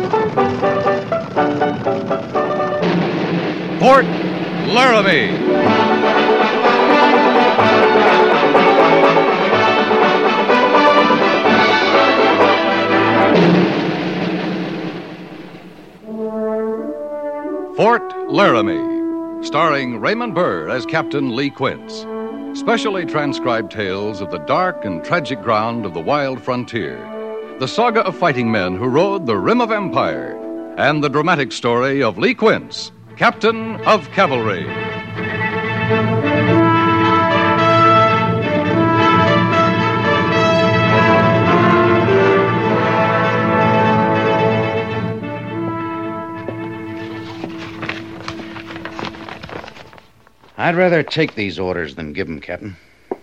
Fort Laramie. Fort Laramie, starring Raymond Burr as Captain Lee Quince. Specially transcribed tales of the dark and tragic ground of the wild frontier, the saga of fighting men who rode the rim of empire, and the dramatic story of Lee Quince, Captain of Cavalry. I'd rather take these orders than give them, Captain.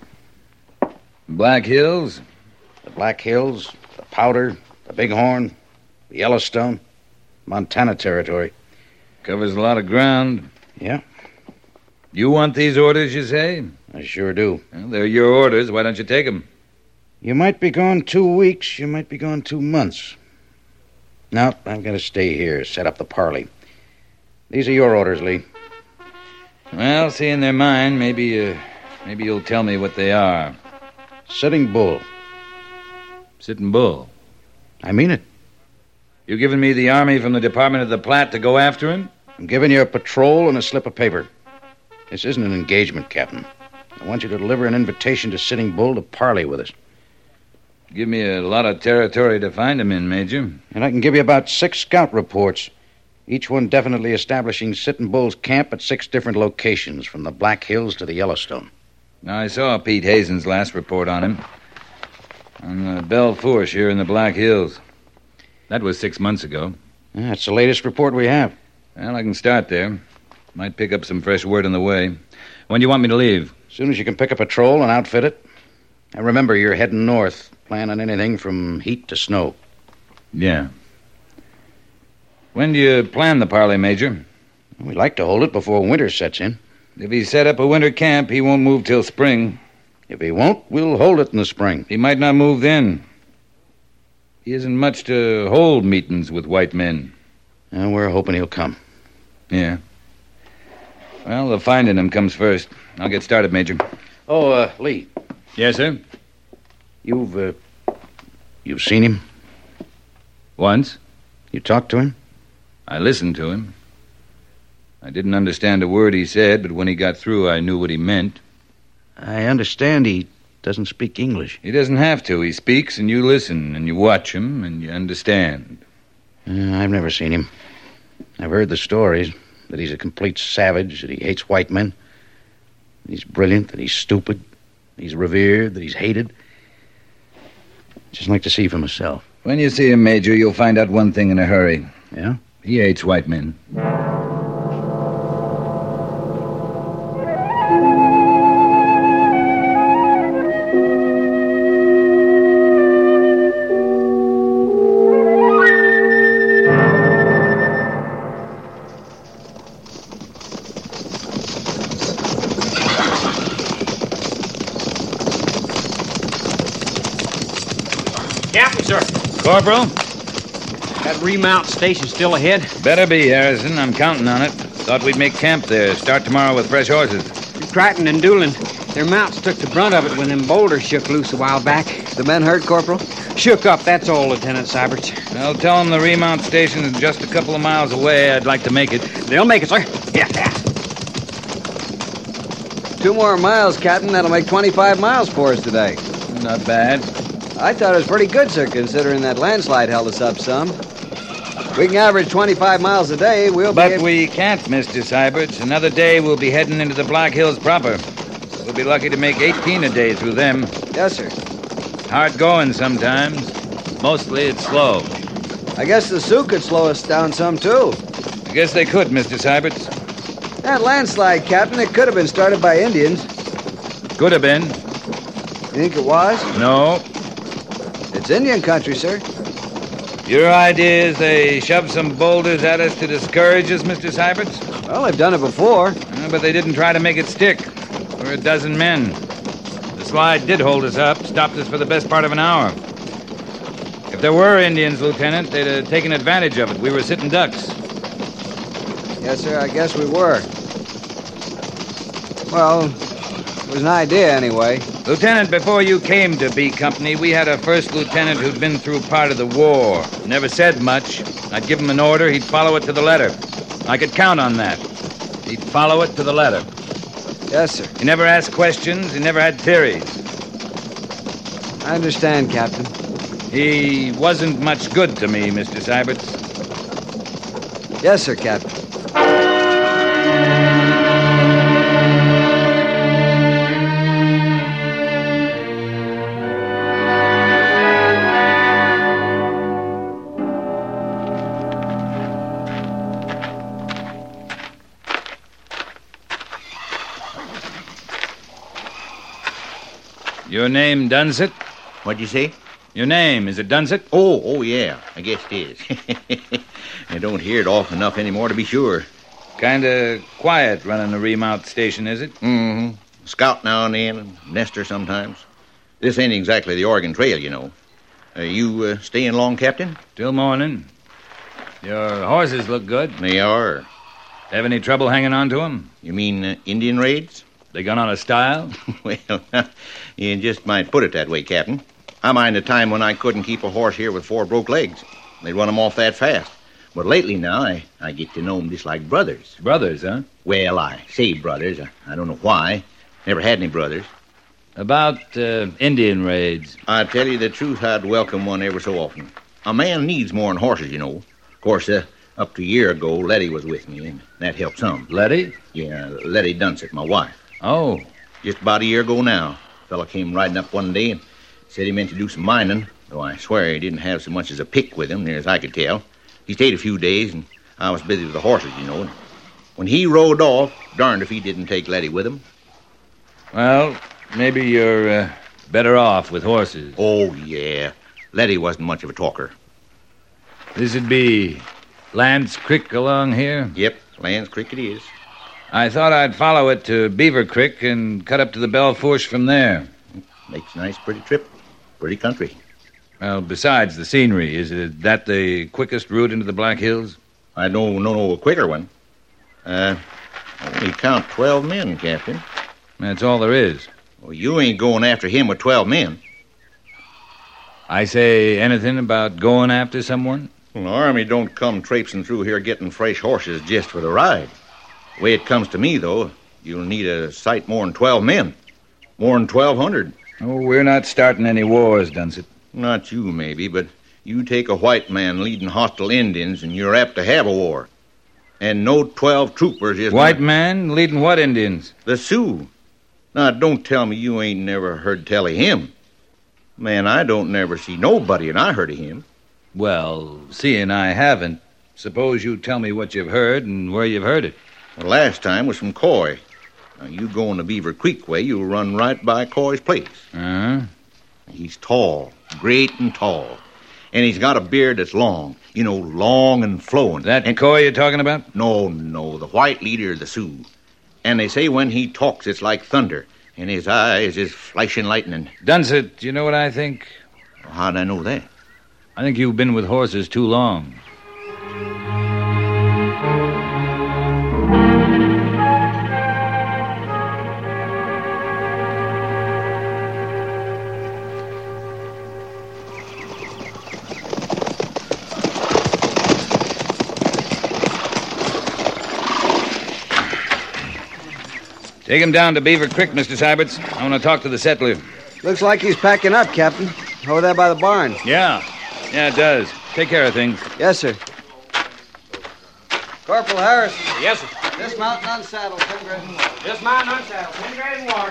Black Hills? The Black Hills, the Powder, the Bighorn, the Yellowstone, Montana Territory. Covers a lot of ground. Yeah, You want these orders, you say? I sure do. Well, they're your orders. Why don't you take them? You might be gone 2 weeks, you might be gone 2 months. No, I've got to stay here, set up the parley. These are your orders, Lee. Well, seeing they're mine, maybe you'll tell me what they are. Sitting Bull. Sitting Bull. I mean it. You giving me the army from the Department of the Platte to go after him? I'm giving you a patrol and a slip of paper. This isn't an engagement, Captain. I want you to deliver an invitation to Sitting Bull to parley with us. Give me a lot of territory to find him in, Major. And I can give you about 6 scout reports, each one definitely establishing Sitting Bull's camp at 6 different locations, from the Black Hills to the Yellowstone. Now, I saw Pete Hazen's last report on him. On the Belle Fourche here in the Black Hills. That was 6 months ago. That's the latest report we have. Well, I can start there. Might pick up some fresh word on the way. When do you want me to leave? As soon as you can pick a patrol and outfit it. And remember, you're heading north. Plan on anything from heat to snow. Yeah. When do you plan the parley, Major? We'd like to hold it before winter sets in. If he set up a winter camp, he won't move till spring. If he won't, we'll hold it in the spring. He might not move then. He isn't much to hold meetings with white men. And we're hoping he'll come. Yeah. Well, the finding him comes first. I'll get started, Major. Oh, Lee. Yes, sir? You've seen him? Once. You talked to him? I listened to him. I didn't understand a word he said, but when he got through, I knew what he meant. I understand he doesn't speak English. He doesn't have to. He speaks, and you listen, and you watch him, and you understand. I've never seen him. I've heard the stories, that he's a complete savage, that he hates white men. He's brilliant, that he's stupid, he's revered, that he's hated. Just like to see for myself. When you see him, Major, you'll find out one thing in a hurry. Yeah? He hates white men. Captain, sir. Corporal? That remount station still ahead? Better be, Harrison. I'm counting on it. Thought we'd make camp there. Start tomorrow with fresh horses. Crichton and Doolin, their mounts took the brunt of it when them boulders shook loose a while back. The men hurt, Corporal? Shook up, that's all, Lieutenant Syberts. Well, tell them the remount station is just a couple of miles away. I'd like to make it. They'll make it, sir. Yeah. 2 more miles, Captain. That'll make 25 miles for us today. Not bad. I thought it was pretty good, sir, considering that landslide held us up some. We can average 25 miles a day. But we can't, Mr. Syberts. Another day we'll be heading into the Black Hills proper. We'll be lucky to make 18 a day through them. Yes, sir. Hard going sometimes. Mostly it's slow. I guess the Sioux could slow us down some, too. I guess they could, Mr. Syberts. That landslide, Captain, it could have been started by Indians. Could have been. You think it was? No. It's Indian country, sir. Your idea is they shoved some boulders at us to discourage us, Mr. Syberts? Well, they've done it before. But they didn't try to make it stick. We're a dozen men. The slide did hold us up, stopped us for the best part of an hour. If If there were Indians, Lieutenant, they'd have taken advantage of it. We were sitting ducks. Yes, sir, I guess we were. Well, it was an idea anyway. Lieutenant, before you came to B Company, we had a first lieutenant who'd been through part of the war. Never said much. I'd give him an order, he'd follow it to the letter. I could count on that. He'd follow it to the letter. Yes, sir. He never asked questions, he never had theories. I understand, Captain. He wasn't much good to me, Mr. Syberts. Yes, sir, Captain. Your name, Dunsett? What'd you say? Your name, is it Dunsett? Oh, yeah. I guess it is. I don't hear it often enough anymore to be sure. Kinda quiet running the remount station, is it? Mm-hmm. Scout now and then, and nester sometimes. This ain't exactly the Oregon Trail, you know. You staying long, Captain? Till morning. Your horses look good. They are. Have any trouble hanging on to them? You mean Indian raids? They gone out of style? Well, you just might put it that way, Captain. I mind a time when I couldn't keep a horse here with 4 broke legs. They'd run 'em off that fast. But lately now, I get to know 'em just like brothers. Brothers, huh? Well, I say brothers. I don't know why. Never had any brothers. About Indian raids. I tell you the truth, I'd welcome one ever so often. A man needs more than horses, you know. Of course, up to a year ago, Letty was with me, and that helped some. Letty? Yeah, Letty Dunsett, my wife. Oh. Just about a year ago now. A fella came riding up one day and said he meant to do some mining, though I swear he didn't have so much as a pick with him, near as I could tell. He stayed a few days, and I was busy with the horses, you know. And when he rode off, darned if he didn't take Letty with him. Well, maybe you're better off with horses. Oh, yeah. Letty wasn't much of a talker. This'd be Lance Creek along here? Yep, Land's Creek it is. I thought I'd follow it to Beaver Creek and cut up to the Belle Fourche from there. Makes a nice, pretty trip. Pretty country. Well, besides the scenery, is that the quickest route into the Black Hills? I don't know a quicker one. Only count 12 men, Captain. That's all there is. Well, you ain't going after him with 12 men. I say anything about going after someone? Well, the Army don't come traipsing through here getting fresh horses just for the ride. The way it comes to me, though, you'll need a sight more than 12 men. More than 1,200. Oh, we're not starting any wars, Dunsett. Not you, maybe, but you take a white man leading hostile Indians, and you're apt to have a war. And no 12 troopers is... White man leading what Indians? The Sioux. Now, don't tell me you ain't never heard tell of him. Man, I don't never see nobody, and I heard of him. Well, seeing I haven't, suppose you tell me what you've heard and where you've heard it. The last time was from Coy. Now, you go on the Beaver Creek way, you'll run right by Coy's place. Uh-huh. He's tall, great and tall. And he's got a beard that's long. You know, long and flowing. That Coy you're talking about? No, the white leader of the Sioux. And they say when he talks, it's like thunder. And his eyes is flashing lightning. Dunsett, do you know what I think? How'd I know that? I think you've been with horses too long. Take him down to Beaver Creek, Mr. Syberts. I want to talk to the settler. Looks like he's packing up, Captain. Over there by the barn. Yeah, it does. Take care of things. Yes, sir. Corporal Harris. Yes, sir. Dismount and unsaddle, Pingrid. Dismount and unsaddle. Pingrid and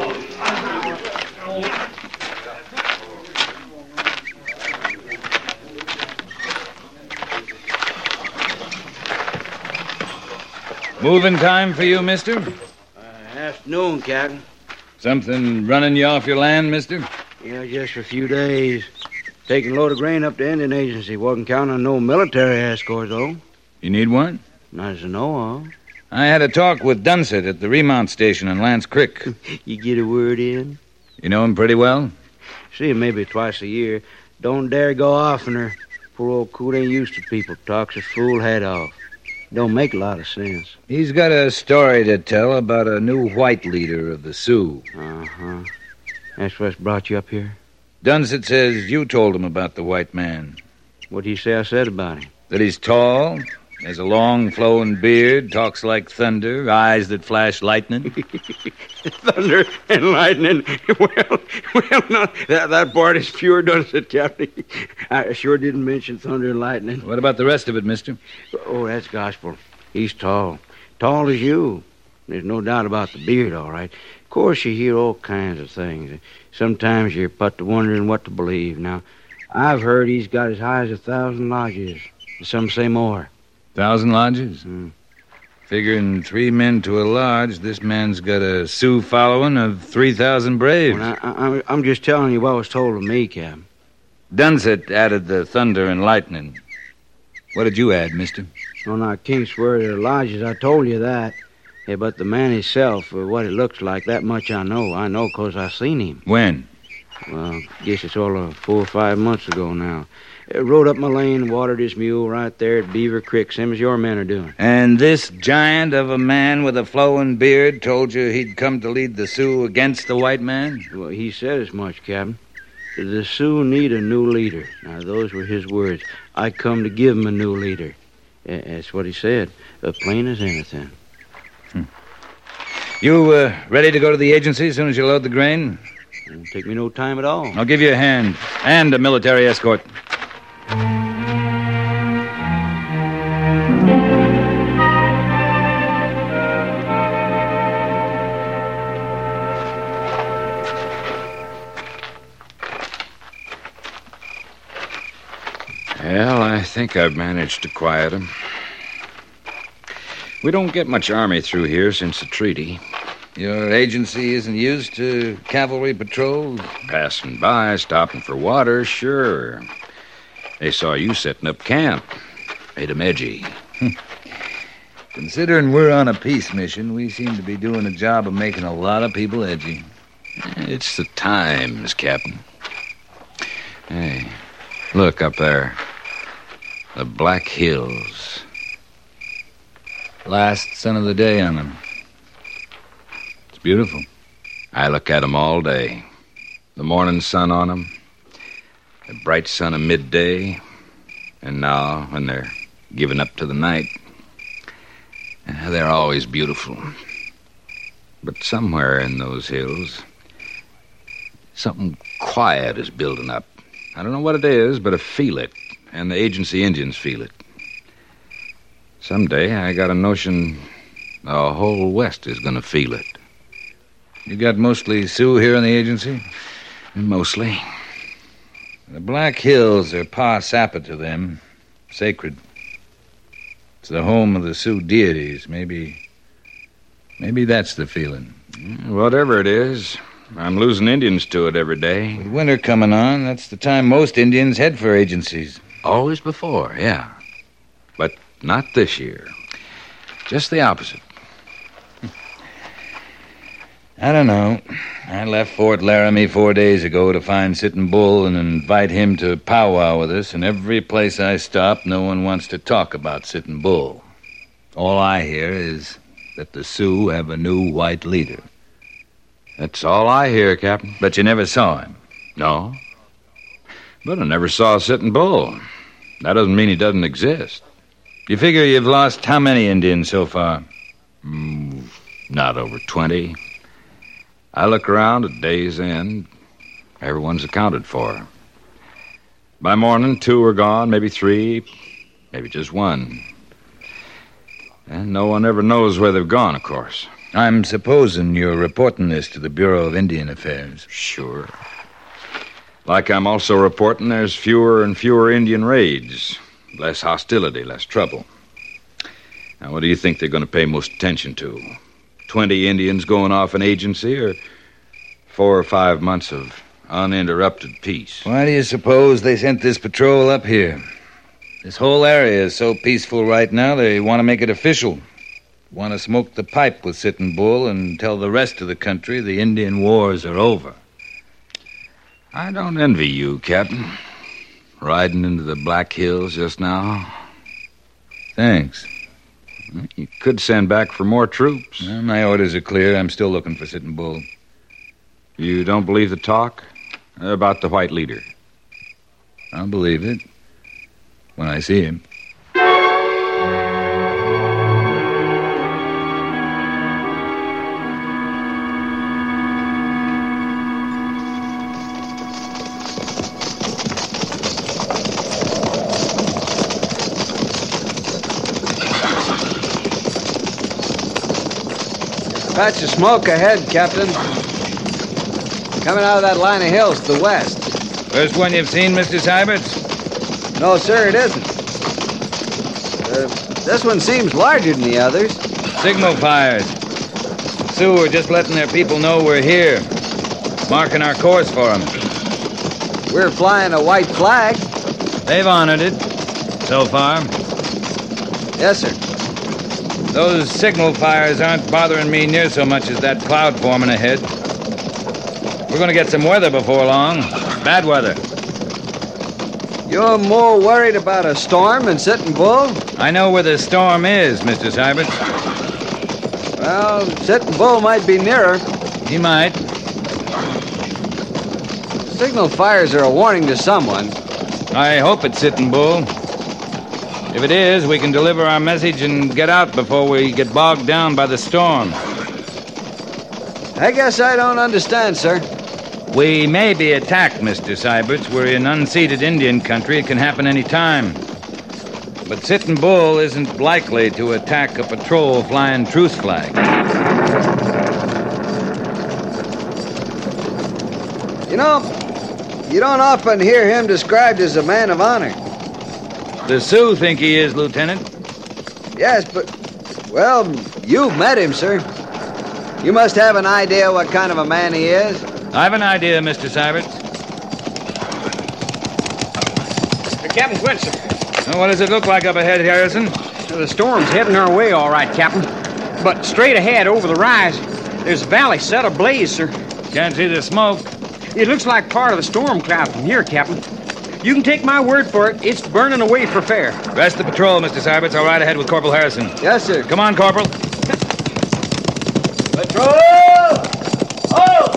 water. Moving time for you, mister? Afternoon, Captain. Something running you off your land, mister? Yeah, just for a few days. Taking a load of grain up to Indian Agency. Wasn't counting on no military escort, though. You need one? Not as I know of. I had a talk with Dunsett at the remount station on Lance Creek. You get a word in? You know him pretty well? See him maybe twice a year. Don't dare go oftener. Poor old coot ain't used to people. Talks his fool head off. Don't make a lot of sense. He's got a story to tell about a new white leader of the Sioux. Uh-huh. That's what's brought you up here? Dunsett says you told him about the white man. What do you say I said about him? That he's tall, has a long flowing beard, talks like thunder, eyes that flash lightning. Thunder and lightning. Well, no, that part is pure Dunsett, Captain. I sure didn't mention thunder and lightning. What about the rest of it, mister? Oh, that's gospel. He's tall. Tall as you. There's no doubt about the beard, all right. Of course, you hear all kinds of things. Sometimes you're put to wondering what to believe. Now, I've heard he's got as high as 1,000 lodges. Some say more. 1,000 lodges? Figuring 3 men to a lodge, this man's got a Sioux following of 3,000 braves. Well, I'm just telling you what was told to me, Cap. Dunsett added the thunder and lightning. What did you add, mister? Well, now, I can't swear there are lodges. I told you that. Yeah, but the man himself, what it looks like, that much I know. I know 'cause I seen him. When? Well, I guess it's all 4 or 5 months ago now. Rode up my lane, watered his mule right there at Beaver Creek, same as your men are doing. And this giant of a man with a flowing beard told you he'd come to lead the Sioux against the white man? Well, he said as much, Captain. The Sioux need a new leader. Now, those were his words. I come to give him a new leader. That's what he said, plain as anything. You ready to go to the agency as soon as you load the grain? Won't take me no time at all. I'll give you a hand and a military escort. Well, I think I've managed to quiet him. We don't get much army through here since the treaty. Your agency isn't used to cavalry patrols? Passing by, stopping for water, sure. They saw you setting up camp. Made 'em edgy. Considering we're on a peace mission, we seem to be doing a job of making a lot of people edgy. It's the times, Captain. Hey, look up there. The Black Hills. Last sun of the day on them. It's beautiful. I look at 'em all day. The morning sun on 'em, the bright sun of midday, and now when they're giving up to the night, they're always beautiful. But somewhere in those hills, something quiet is building up. I don't know what it is, but I feel it, and the agency Indians feel it. Someday I got a notion the whole West is going to feel it. You got mostly Sioux here in the agency? Mostly. The Black Hills are Pa Sappa to them. Sacred. It's the home of the Sioux deities. Maybe that's the feeling. Whatever it is, I'm losing Indians to it every day. With winter coming on, that's the time most Indians head for agencies. Always before, yeah. But not this year. Just the opposite. I don't know. I left Fort Laramie 4 days ago to find Sitting Bull and invite him to powwow with us, and every place I stop, no one wants to talk about Sitting Bull. All I hear is that the Sioux have a new white leader. That's all I hear, Captain. But you never saw him? No. But I never saw Sitting Bull. That doesn't mean he doesn't exist. You figure you've lost how many Indians so far? Not over 20. I look around at day's end. Everyone's accounted for. By morning, 2 are gone, maybe 3, maybe just 1. And no one ever knows where they've gone, of course. I'm supposing you're reporting this to the Bureau of Indian Affairs. Sure. Like I'm also reporting there's fewer and fewer Indian raids. Less hostility, less trouble. Now, what do you think they're going to pay most attention to? 20 Indians going off an agency, or 4 or 5 months of uninterrupted peace? Why do you suppose they sent this patrol up here? This whole area is so peaceful right now, they want to make it official. Want to smoke the pipe with Sitting Bull and tell the rest of the country the Indian wars are over. I don't envy you, Captain. riding into the Black Hills just now? Thanks. You could send back for more troops. Well, my orders are clear. I'm still looking for Sitting Bull. You don't believe the talk about the white leader? I'll believe it when I see him. Patch of smoke ahead, Captain. Coming out of that line of hills to the west. First one you've seen, Mr. Syberts? No, sir, it isn't. This one seems larger than the others. Signal fires. Sioux are just letting their people know we're here. Marking our course for them. We're flying a white flag. They've honored it. So far. Yes, sir. Those signal fires aren't bothering me near so much as that cloud forming ahead. We're going to get some weather before long. Bad weather. You're more worried about a storm than Sitting Bull? I know where the storm is, Mr. Syberts. Well, Sitting Bull might be nearer. He might. Signal fires are a warning to someone. I hope it's Sitting Bull. If it is, we can deliver our message and get out before we get bogged down by the storm. I guess I don't understand, sir. We may be attacked, Mr. Syberts. We're in unceded Indian country. It can happen any time. But Sitting Bull isn't likely to attack a patrol flying truce flag. You know, you don't often hear him described as a man of honor. The Sioux think he is, Lieutenant. Yes, but, well, you've met him, sir. You must have an idea what kind of a man he is. I have an idea, Mr. Syberts. Captain Quince, sir. Now, what does it look like up ahead, Harrison? The storm's heading our way, all right, Captain. But straight ahead, over the rise, there's a valley set ablaze, sir. Can't see the smoke. It looks like part of the storm cloud from here, Captain. You can take my word for it, it's burning away for fair. Rest the patrol, Mr. Syberts. I'll ride ahead with Corporal Harrison. Yes, sir. Come on, Corporal. Patrol! Oh!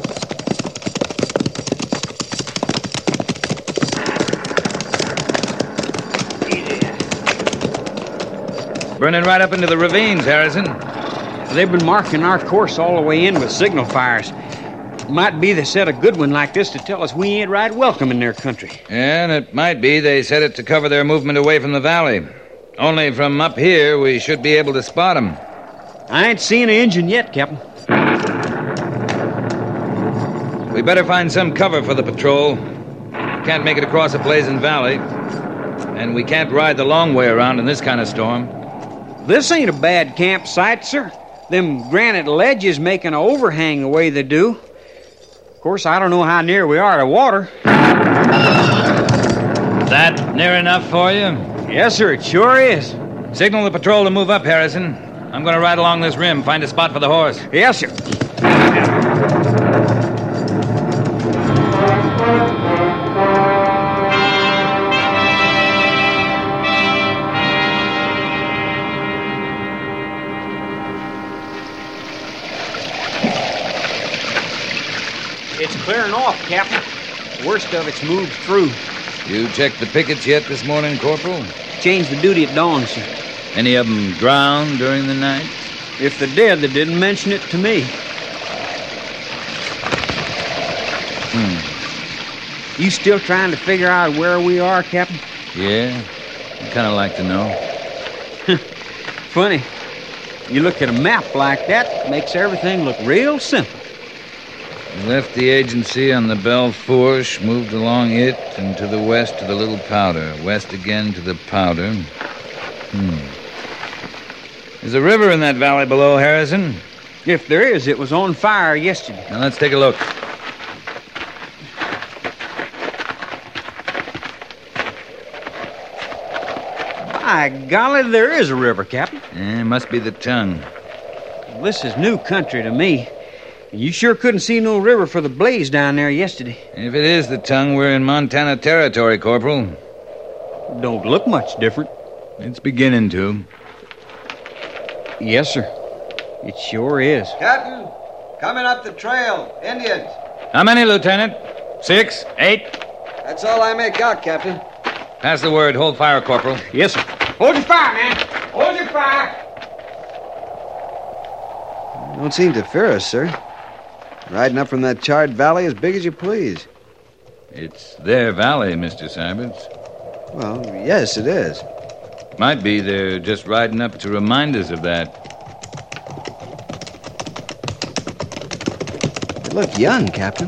Burning right up into the ravines, Harrison. They've been marking our course all the way in with signal fires. Might be they set a good one like this to tell us we ain't right welcome in their country. And it might be they set it to cover their movement away from the valley. Only from up here, we should be able to spot them. I ain't seen an engine yet, Captain. We better find some cover for the patrol. We can't make it across a blazing valley. And we can't ride the long way around in this kind of storm. This ain't a bad campsite, sir. Them granite ledges making an overhang the way they do. Of course, I don't know how near we are to water. That near enough for you? Yes, sir, it sure is. Signal the patrol to move up, Harrison. I'm going to ride along this rim, find a spot for the horse. Yes, sir. It's clearing off, Captain. The worst of it's moved through. You checked the pickets yet this morning, Corporal? Changed the duty at dawn, sir. Any of them drowned during the night? If they did, they didn't mention it to me. You still trying to figure out where we are, Captain? Yeah, I'd kind of like to know. Funny. You look at a map like that, it makes everything look real simple. We left the agency on the Belle Fourche, moved along it, and to the west to the Little Powder. West again to the Powder. There's a river in that valley below, Harrison. If there is, it was on fire yesterday. Now, let's take a look. By golly, there is a river, Captain. Must be the tongue. This is new country to me. You sure couldn't see no river for the blaze down there yesterday. If it is the tongue, we're in Montana territory, Corporal. Don't look much different. It's beginning to. Yes, sir. It sure is. Captain, coming up the trail. Indians. How many, Lieutenant? 6? 8? That's all I make out, Captain. Pass the word. Hold fire, Corporal. Yes, sir. Hold your fire, man. Hold your fire. Don't seem to fear us, sir. Riding up from that charred valley as big as you please. It's their valley, Mr. Syberts. Well, yes, it is. Might be they're just riding up to remind us of that. They look young, Captain.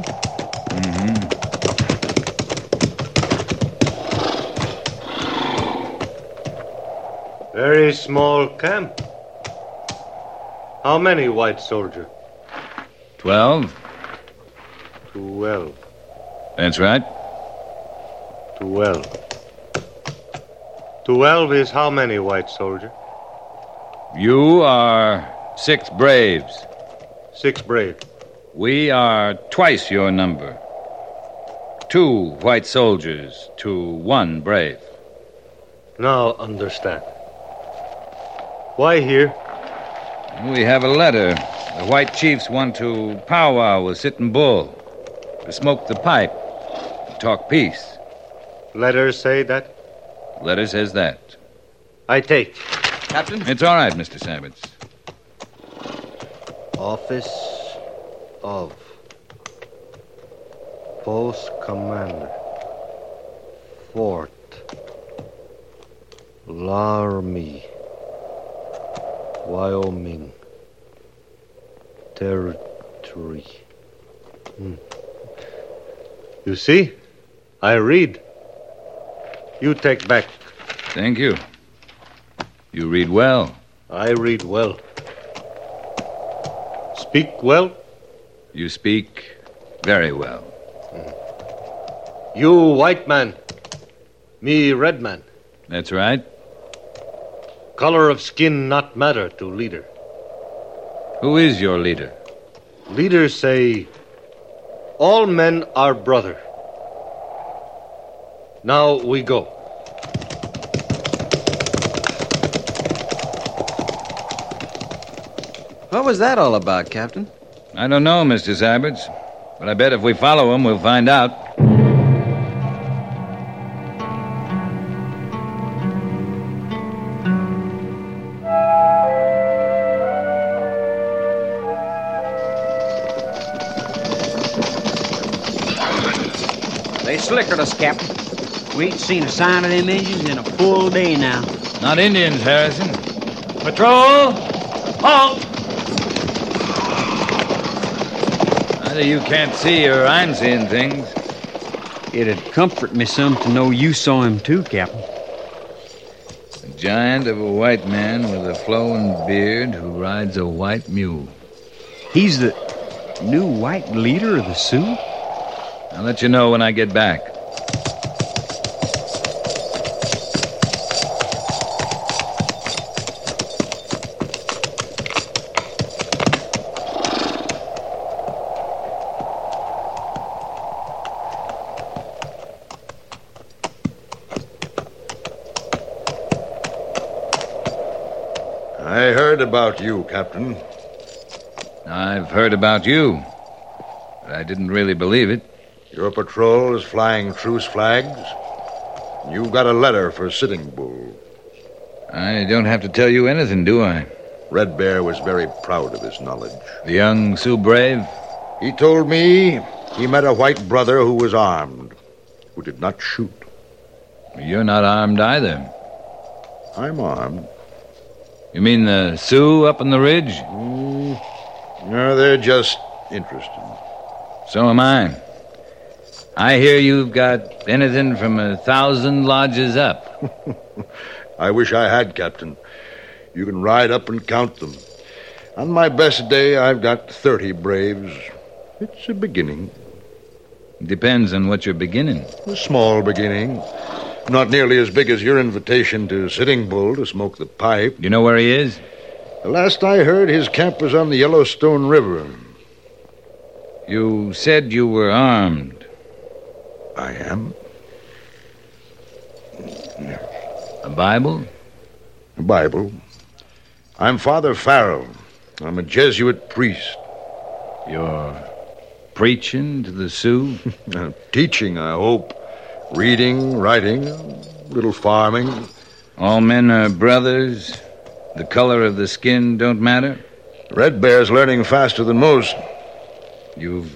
Very small camp. How many white soldiers? 12? 12. That's right. 12. 12 is how many white soldiers? You are 6 braves. 6 brave. We are twice your number. 2 white soldiers to 1 brave. Now understand. Why here? We have a letter. The white chiefs want to powwow with Sitting Bull, to smoke the pipe, to talk peace. Letters say that? Letter says that. I take. Captain? It's all right, Mr. Syberts. Office of Post Commander, Fort Laramie, Wyoming Territory. You see? I read. You take back. Thank you. You read well. I read well. Speak well? You speak very well. You white man. Me red man. That's right. Color of skin not matter to leader. Who is your leader? Leaders say, all men are brother. Now we go. What was that all about, Captain? I don't know, Mr. Syberts, but I bet if we follow him, we'll find out. They slickered us, Captain. We ain't seen a sign of them Indians in a full day now. Not Indians, Harrison. Patrol! Halt! Either you can't see or I'm seeing things. It'd comfort me some to know you saw him too, Captain. A giant of a white man with a flowing beard who rides a white mule. He's the new white leader of the Sioux? I'll let you know when I get back. I heard about you, Captain. I've heard about you, but I didn't really believe it. Your patrol is flying truce flags. You've got a letter for Sitting Bull. I don't have to tell you anything, do I? Red Bear was very proud of his knowledge. The young Sioux brave? He told me he met a white brother who was armed, who did not shoot. You're not armed either. I'm armed. You mean the Sioux up on the ridge? No, they're just interested. So am I. I hear you've got anything from 1,000 lodges up. I wish I had, Captain. You can ride up and count them. On my best day, I've got 30 braves. It's a beginning. Depends on what you're beginning. A small beginning. Not nearly as big as your invitation to Sitting Bull to smoke the pipe. You know where he is? The last I heard, his camp was on the Yellowstone River. You said you were armed. I am. A Bible? A Bible. I'm Father Farrell. I'm a Jesuit priest. You're preaching to the Sioux? Teaching, I hope. Reading, writing, a little farming. All men are brothers. The color of the skin don't matter. Red Bear's learning faster than most. You've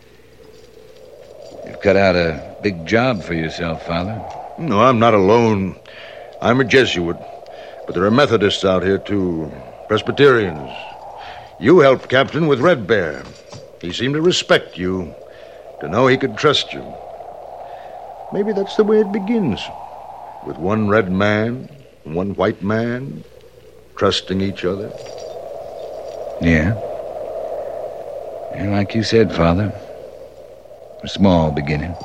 cut out a big job for yourself, Father. No, I'm not alone. I'm a Jesuit. But there are Methodists out here, too. Presbyterians. You helped Captain with Red Bear. He seemed to respect you, to know he could trust you. Maybe that's the way it begins. With one red man and one white man, trusting each other. Yeah. And like you said, Father, a small beginning.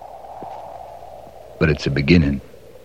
But it's a beginning.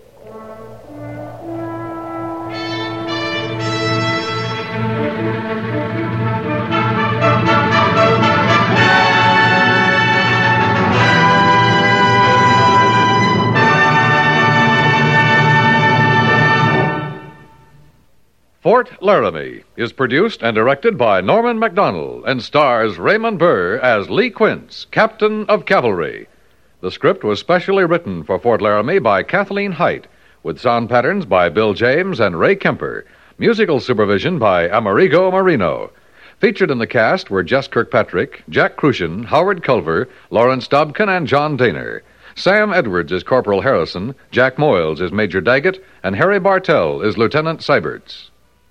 Fort Laramie is produced and directed by Norman MacDonald and stars Raymond Burr as Lee Quince, Captain of Cavalry. The script was specially written for Fort Laramie by Kathleen Height, with sound patterns by Bill James and Ray Kemper, musical supervision by Amerigo Marino. Featured in the cast were Jess Kirkpatrick, Jack Crucian, Howard Culver, Lawrence Dobkin, and John Daner. Sam Edwards is Corporal Harrison, Jack Moyles is Major Daggett, and Harry Bartell is Lieutenant Seiberts.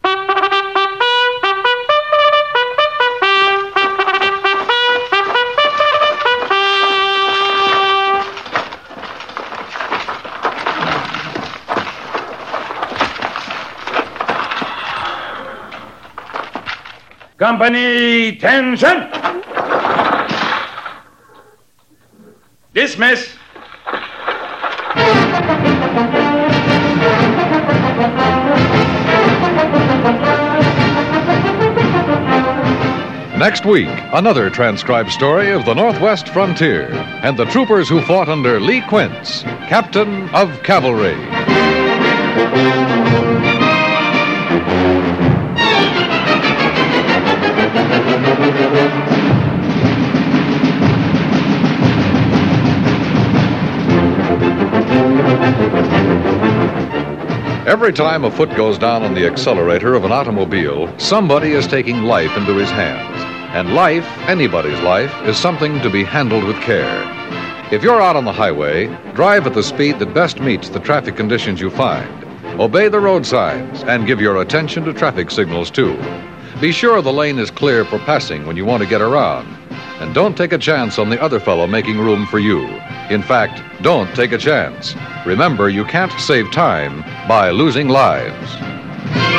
Company, attention! Dismiss. Next week, another transcribed story of the Northwest frontier and the troopers who fought under Lee Quince, Captain of Cavalry. Every time a foot goes down on the accelerator of an automobile, somebody is taking life into his hands. And life, anybody's life, is something to be handled with care. If you're out on the highway, drive at the speed that best meets the traffic conditions you find. Obey the road signs and give your attention to traffic signals, too. Be sure the lane is clear for passing when you want to get around. And don't take a chance on the other fellow making room for you. In fact, don't take a chance. Remember, you can't save time by losing lives.